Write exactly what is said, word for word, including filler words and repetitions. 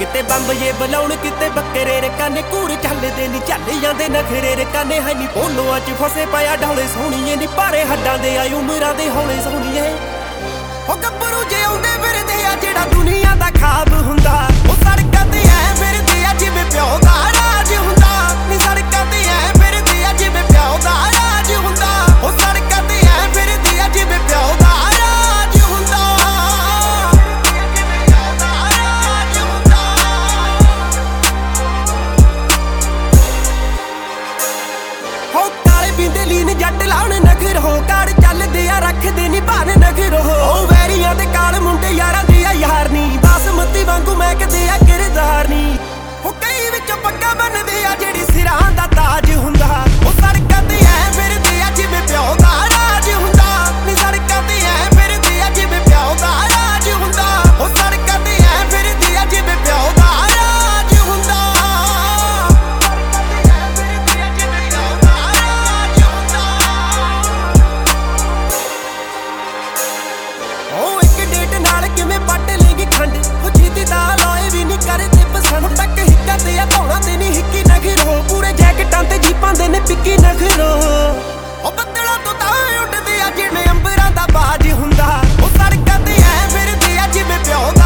ਕਿਤੇ ਬੰਬ ਜੇ ਬਲਾਉਣ ਕਿਤੇ ਬੱਕਰੇ ਰਕਾਨੇ ਘੂਰ ਚੱਲਦੇ ਨੀ ਚੱਲ ਜਾਂਦੇ ਨਖਰੇ ਰਕਾਨੇ ਹੈ ਨੀ ਬੋਲੋਆਂ ਚ ਫਸੇ ਪਿਆ ਢੋਲੇ ਸੋਹਣੀਏ ਨੀ ਭਾਰੇ ਹੱਡਾਂ ਦੇ ਆਈ ਉਮਰਾਂ ਦੇ ਹੌਲੇ ਸੋਹਣੀਏ ਉਹ ਗੱਭਰੂ ਜੇ ਆਉਂਦੇ ਫਿਰਦੇ ਆ ਜਿਹੜਾ ਦੁਨੀਆ ਦਾ ਖਾਬ ਹੁੰਦਾ ਉਹ ਸੜਕਾਂ ਤੇ ਐ ਫਿਰਦੇ ਆ ਜਿਵੇਂ ਪਿਓ ਦਾ ਰਾਜ ਹੁੰਦਾ ਨੀ ਸੜਕਾਂ ਤੇ ਐ ਫਿਰਦੇ ਆ ਜਿਵੇਂ ਪਿਓ ਦਾ ਰਾਜ ਹੁੰਦਾ ਉਹ ਸੜਕਾਂ ਤੇ ਐ ਫਿਰਦੇ ਆ ਜਿਵੇਂ ਪਿਓ ਦਾ ਰਾਜ ਹੁੰਦਾ ਹੋ ਕਾਲੇ ਪੀਂਦੇ ਲੀਨ ਜੱਟ ਲਾਉਣ ਨਖਰ ਹੋ ਕਾਰ ਚੱਲਦੇ ਆ ਰੱਖਦੇ ਨੀ ਭਾਨ ਨਖਰ ਹੋ ਵੈਰੀਆਂ ਦੇ ਕਾਲ ਮੁੰਡੇ ਯਾਰਾਂ ਦੀ ਆ ਯਾਰ ਨੀ ਬਾਸਮਤੀ ਵਾਂਗੂ ਮੈਂ ਕਦੇ ਆ ਕਿਰਦਾਰ ਨੀ ਹੋ ਕਈ ਵਿੱਚੋਂ ਪੱਗਾ ਬੰਨਦੇ ਆ ਜਿਹੜੀ ਸਿਰਾਂ ਦਾ ਤਾਜ ਹੁੰਦਾ ਉਹ ਸੜਕਾਂ ਤੇ ਐ ਫਿਰਦੇ ਆ ਜਿਵੇਂ ਪਿਓ ਦਾ ਰਾਜ ਹੁੰਦਾ ਨੀ ਸੜਕਾਂ ਤੇ ਐ ਫਿਰਦੇ ਆ ਜਿਵੇਂ ਪਿਓ ਦਾ ਰਾਜ ਹੁੰਦਾ ਉਹ ਸੜਕਾਂ ਤੇ ਐ ਫਿਰਦੇ ਆ ਜਿਵੇਂ ਪਿਓ ਦਾ ਰਾਜ ਹੁੰਦਾ ਉਹ ਇੱਕ ਡੇਟ ਨਾਲ ਕਿਵੇਂ ਪੱਟ ਲੇਗੀ ਖੰਡ ਉਹ ਜੀਤੀ ਦਾ ਲੋਏ ਵੀ ਨਹੀਂ ਕਰਦੇ ਪਸੰਦ ਤੱਕ ਹਿੱਕਾਂ ਤੇ ਆ ਧੌਣਾ ਤੇ ਨਹੀਂ ਹਿੱਕੀ ਨਖਰੋ ਪੂਰੇ ਜੈਕਟਾਂ ਤੇ ਜੀਪਾਂ ਦੇ ਨੇ ਪਿੱਕੀ ਨਖਰੋ ਉਹ ਬੱਦਲਾਂ ਤੋਂ ਤਾਂ ਉੱਡਦੇ ਆ ਜਿਵੇਂ ਅੰਬਰਾਂ ਦਾ ਬਾਜ ਹੁੰਦਾ ਉਹ ਸੜਕਾਂ ਤੇ ਐ ਫਿਰਦੇ ਆ ਜਿਵੇਂ ਪਿਓ